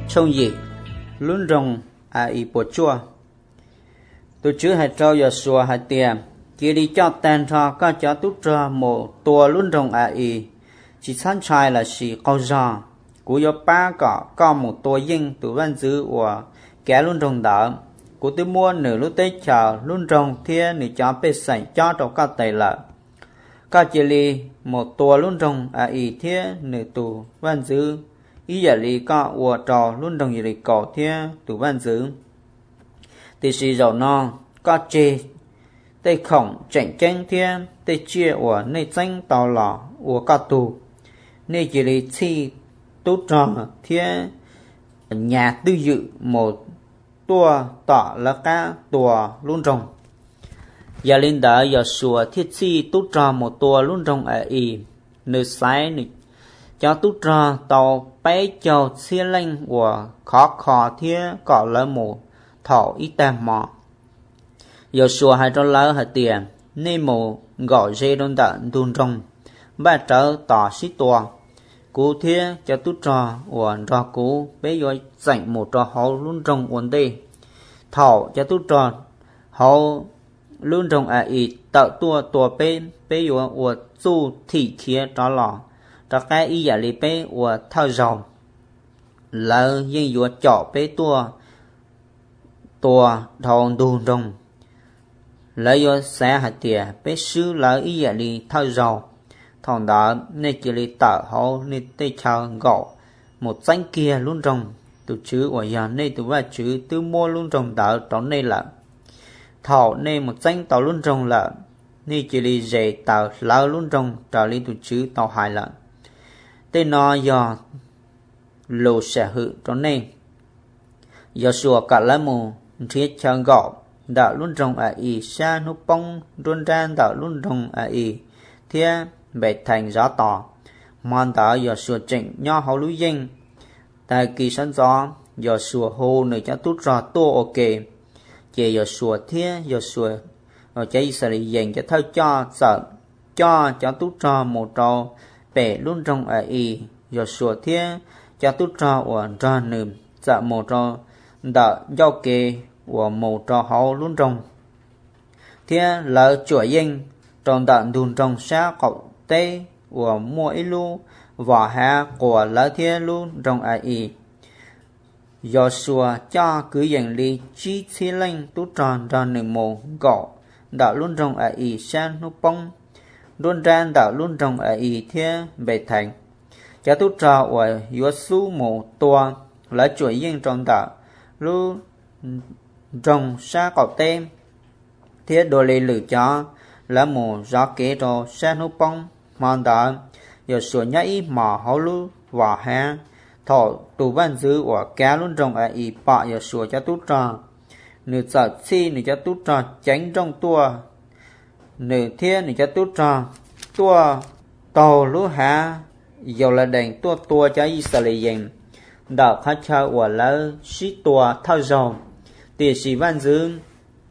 trông gì luôn rồng ý bộ chua tôi chứ hãy trao giờ xua hãy tiền kia đi cho tên cho có cho tút ra một tua luôn rồng ý chỉ sáng trai là chỉ câu giò cú yo ba có một tua dinh tụ văn dữ của kẻ luôn rồng đỡ cú tôi mua nửa lúc tết chờ luôn rồng thiên nửa cho bê sảnh cho trong các tài lợ các chỉ li một tua luôn rồng ý thiên nửa tụ văn dữ ý giả lý có ua trò luôn đồng gì cổ thiên tụ văn dữ thì sĩ dầu no có chê tây khổng chảnh tranh thiên tây chia ua nơi danh tàu lỏ ua có tù nơi chỉ lý chi tốt trò thiên nhà tư dự một tua tỏ là cá tua luôn rồng giờ linh đã giờ sủa thiết chi tốt trò một tua luôn rồng ý nơi sai nơi cho tút ra tàu bay cho xe lanh của khó thiên có lỡ một thọ ít tèm mỏ giờ xua hai cho lỡ hai tiền nên một gọi dây đôn đạn đun rồng ba trở tỏ xí tòa cú thiên cho tút ra uẩn ra cú bé rồi dành một trò hậu luôn rồng uẩn đi thọ cho tút ra hậu luôn rồng ít tạo tua bên bé rồi uẩn du thị kia đó lò cho cái ý giả lý bế của thao dòng lỡ nhưng dù chọ bế tua thòng đùn rồng lỡ dù xe hạt tìa bế sư lỡ ý giả lý thao dòng thòng đó nên chỉ lý tạo hậu nên tê chào gõ một danh kia luôn rồng tụ chữ của giờ nên tụ ba chữ tư mua luôn rồng đỡ đó nên là thọ nên một danh tàu luôn rồng là nên chỉ lý dễ tạo lỡ luôn rồng trở lý tụ chữ tàu hài lợn tên nó do lô sẽ hữu cho nên do sủa cả lá mù thiết cho gõ đạo luôn rồng ý xa nút bông rôn ran đạo luôn rồng ý thế bệ thành gió tỏ mòn đạo do sủa chỉnh nho hậu lũ dinh tại kỳ sân gió do sủa hồ nơi cho tút ra tô ok chỉ do sủa thế do sủa ở trái sẽ dành cho thao cho sợ cho tút ra một trò bể luôn trong ý do sủa thiên cho tút ra của ra nườm dạ một trò đợi do kê của một trò hậu luôn trong thiên lỡ chuỗi danh trong đợn đùn trong xa cậu tê của mua ý lưu và hạ của lỡ thiên luôn trong ý do sủa cho cứ dành ly chi xí lanh tút ra nườm một gõ đợi luôn trong ý xa nút bông luôn ran đạo luôn trong ý thiên bề thành cho tút ra ở yếu su một tua lấy chuỗi riêng trong đạo luôn trong xa cọp tem thiết đồ lì lử cho là một gió kế đồ xa nút bông mòn đạo yếu su nhảy mỏ hấu lưu và ha thọ tù văn dư của cá luôn trong ý bọ yếu su cho tút ra nửa sợ chi nửa cho tút ra tránh trong tua nửa thiên nửa cho tút ra tua tàu lúa hạ dầu là đèn tua cho Israel dành đạo khách cho của lỡ sĩ tua thao dầu tiền sĩ văn dương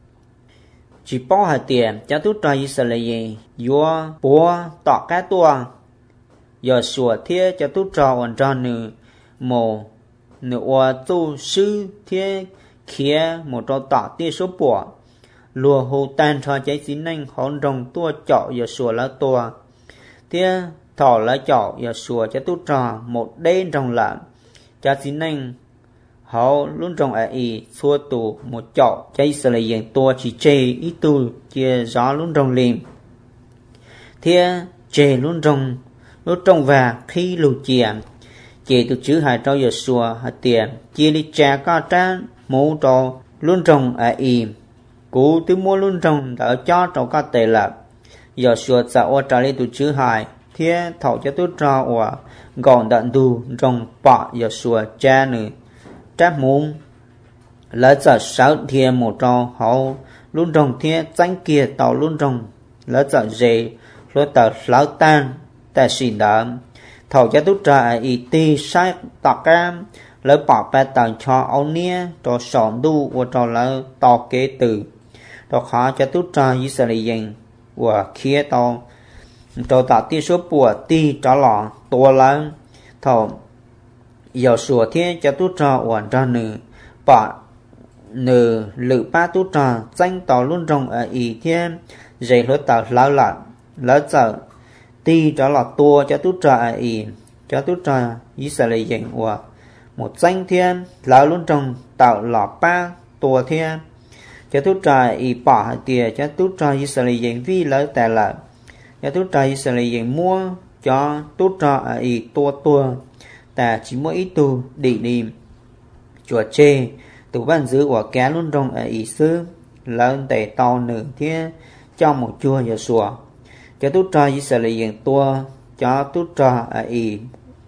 chỉ bao hạt tiền cho tút ra Israel dành vua bố tọ cá tua giờ sủa thiết cho tút ra ổn ra nửa mồ nửa tu sư thiết kia một trò tọ tia số bùa lùa hồ tan cho cháy xí nanh hòn rồng tua chọ giờ sủa lá tua tia thỏ lá chọ giờ sủa cho tút trò một đêm rồng lợn cho xí nanh họ luôn rồng ý xua tù một chọ cháy sờ lại dành tua chỉ chê ít tu chia gió luôn rồng liền tia chê luôn rồng và khi lù chìa chê tụ chữ hai trâu giờ sủa hai tiền chia đi trà có trán mũ trò luôn rồng ý cú tư mua luôn rồng đỡ cho trong các tệ lạc giờ sửa xã ô trả lý tụ chữ hài thế thảo cho tôi ra và gọn đạn đù rồng bọ giờ sửa cha nữ tráp mông lấy giờ sáu thiên một trò hậu luôn rồng thế danh kia tàu luôn rồng lấy giờ dễ lối tàu lão tan tại xỉn đỡ thảo cho tôi ra ý ti sai tạc cam lấy bỏ ba tàu cho áo nia cho sòn đu và cho lấy to kế từ đó khó cho tút ra Israel dành và kia tàu cho tạo tiêu số bùa ti trả lọ tua lớn thầu giờ sủa thiên cho tu trò hoàn ra nữ bỏ nữ lự ba tu trò danh tỏ luôn rồng ở ý thiên dây lối tàu lão lợn lỡ sợ ti đó là tua cho tu trò ở ý cho tu trò ý sẽ lấy dành của một danh thiên lão luôn rồng tạo lọ ba tua thiên cho tu trò ý bỏ tiền cho tu trò ý sẽ lấy dành vi lỡ tài lợn cho tu trò ý sẽ lấy dành mua cho tu trò ở ý tua ta chỉ mỗi ít tu đi chùa chê tụ ban giữ của cá luôn rong ở ý sư lớn tề to nửa thế trong một chùa giờ sủa cho tu trò ý sẽ lấy dành tua cho tu trò ở ý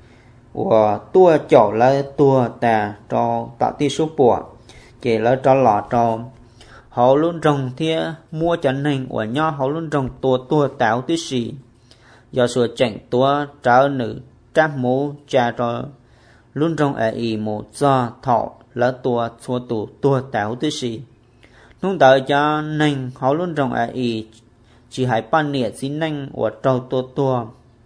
của tua chậu lỡ tua ta cho tạo ti số bùa chỉ lỡ cho lọ cho họ luôn rong thế mua chân hình của nho họ luôn rong tua tạo tí xì giờ sủa chảnh tua trở nữ tráp mũ cha cho luôn rong ở ý một do thọ lỡ tua xua tua tạo tí xì nung đợi cho nên họ luôn rong ở ý chỉ hãy ban niệm xin nên của trâu tua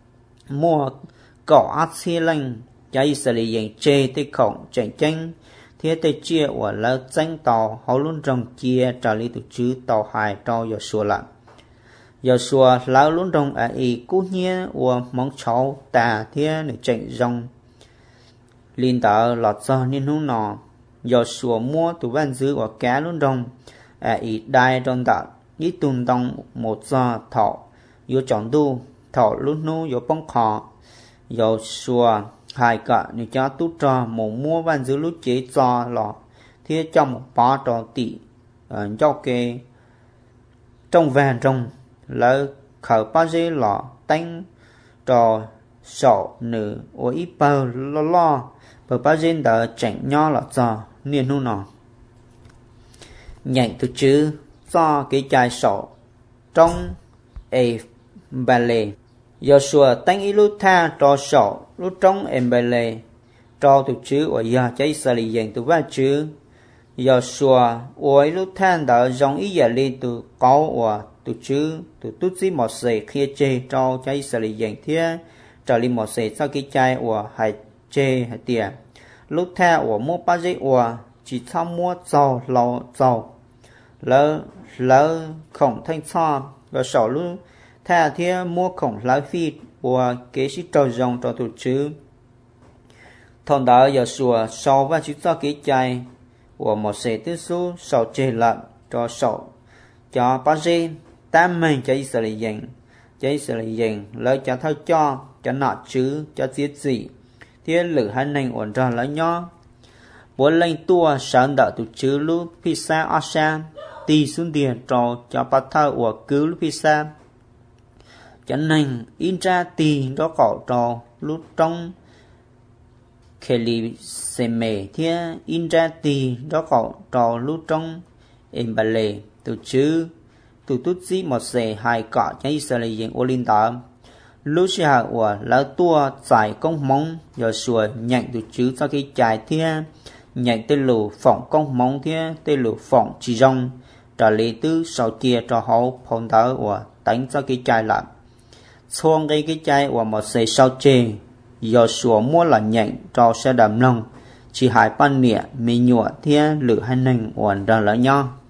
mua cỏ ác xí lanh cháy xử lý dành chê tới khổng chạy tranh thế tới chia của lỡ danh tàu họ luôn rong chia trả lý tổ chứ tàu hài trâu giờ xua lặng giờ xua lỡ luôn rong ở ý cú nhé của mong cháu ta thế để chạy rong liên tờ lọt do nên hông nọ giờ xua mua tụ ban giữ của cá luôn rong ở ý đai trong tờ ý tùn tông một do thọ yếu chọn đu thọ luôn nô yếu bóng khó giờ xua hai cả nếu cho tú trò một mua ban giữ lúc chế cho lọ thế trong một bó trò tỷ cho cái trong vàng trong lỡ khởi bao dê lọ tanh trò sọ nữ ở ít bao lo bởi bao dê đỡ chảnh nho lọ cho niên hôn nọ nhảy từ chữ do cái chai sọ trong a ballet giờ sủa tanh ít lúc tha trò sọ lúc trong em ballet trò từ chữ ở giờ cháy xử lý dành từ ba chữ giờ sủa ở lúc than đỡ dòng ý giờ lên từ có ở từ chữ từ tút xí một sợi kia chê cho cháy xử lý dành thế trở lên một sợi sau cái chai của hai chê hai tiền lúc theo của mua ba giấy của chỉ sau mua giàu lò giàu lỡ khổng thanh so và sổ lúc theo thế mua khổng lái phi của kế sĩ trò dòng cho từ chữ thằng đó giờ sủa sau và chữ sau cái chai của một sợi tư số sổ chê lợn cho sổ cho ba giấy tám mình cháy xử lý dành lời cho thao cho nọ chứ cho giết gì thế lử hai nành ổn ra lấy nhỏ bốn lên tua sáng đợi tụ chứ lúc pizza asa tì xuống tiền cho bắt thao của cứu lúc pizza cho nành in ra tì đó cỏ trò lúc trong kheli xe mề thế in ra tì đó cỏ trò lúc trong em bà lề tụ chứ tụ tút dí một xe hai cọ cháy xử lý dành ô linh tờ lúc xe hạ của lỡ tua giải công mong giờ sủa nhận tụ chứ sau khi chạy thế nhận tên lù phỏng công mong thế tên lù phỏng chỉ rong trả lý tư sau kia cho họ phong tớ của đánh sau khi chạy lại xong cái chạy của một xe sau chê giờ sủa mua là nhận cho xe đầm nông chỉ hai ban nịa mì nhựa thế lửa hai nành ổn ra lỡ nhau